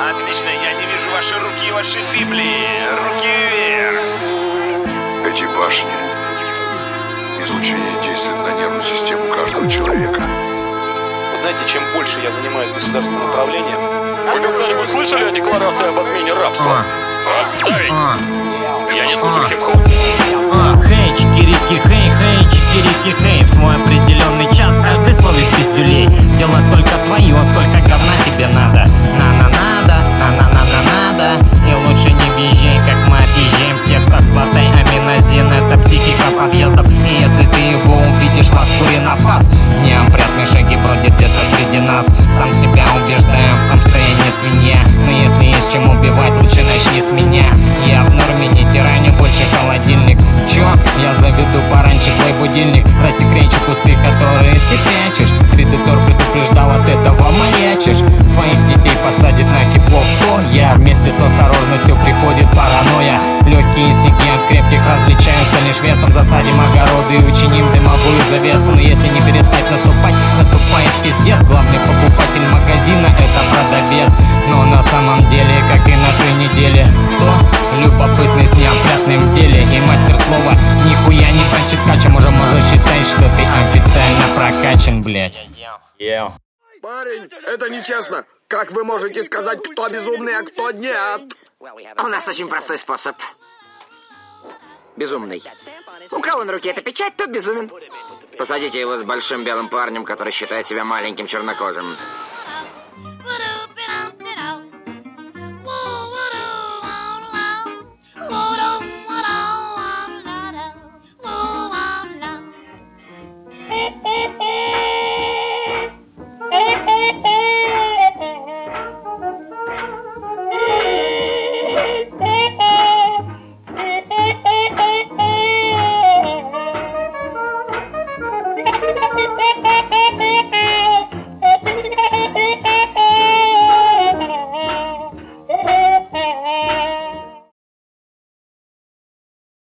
Отлично, я не вижу ваши руки и ваши Библии. Руки вверх. Эти башни. Излучение действует на нервную систему каждого человека. Вот знаете, чем больше я занимаюсь государственным управлением... Вы когда-нибудь слышали о декларации об отмене рабства? Отставить! Я не слушаю хип-хоп. Хей, чикирики, хей, чикирики, хей. В свой определенный час каждый словит пиздюлей. Делать только твое, сколько говна тебе надо. Надо. И лучше не въезжай, как мы отъезжаем. В текстах глотай аминозин, это психика подъездов. И если ты его увидишь, воскури на пас. Неопрятные шаги бродят где-то среди нас. Сам себя убеждаем в том, что я не свинья. Но если есть чем убивать, лучше начни с меня. Я в норме, не тираню больше холодильник. Чё? Я заведу пораньше твой будильник. Рассекречу кусты, которые ты прячешь. Кредитор предупреждал, от этого маячишь. Твоих детей подсадит на хип-хоп. Я вместе с осторожностью приходит паранойя. Легкие сиги от крепких различаются лишь весом. Засадим огороды и учиним дымовую завесу. Но если не перестать наступать, наступает пиздец. Главный покупатель магазина — это продавец. Но на самом деле, как и на той неделе, кто? Любопытный с неопрятным в деле. И мастер слова нихуя не Франчит Качем. Уже можешь считать, что ты официально прокачан, блять. Парень, это нечестно. Как вы можете сказать, кто безумный, а кто нет? У нас очень простой способ. Безумный. У кого на руке эта печать, тот безумен. Посадите его с большим белым парнем, который считает себя маленьким чернокожим. Thank you.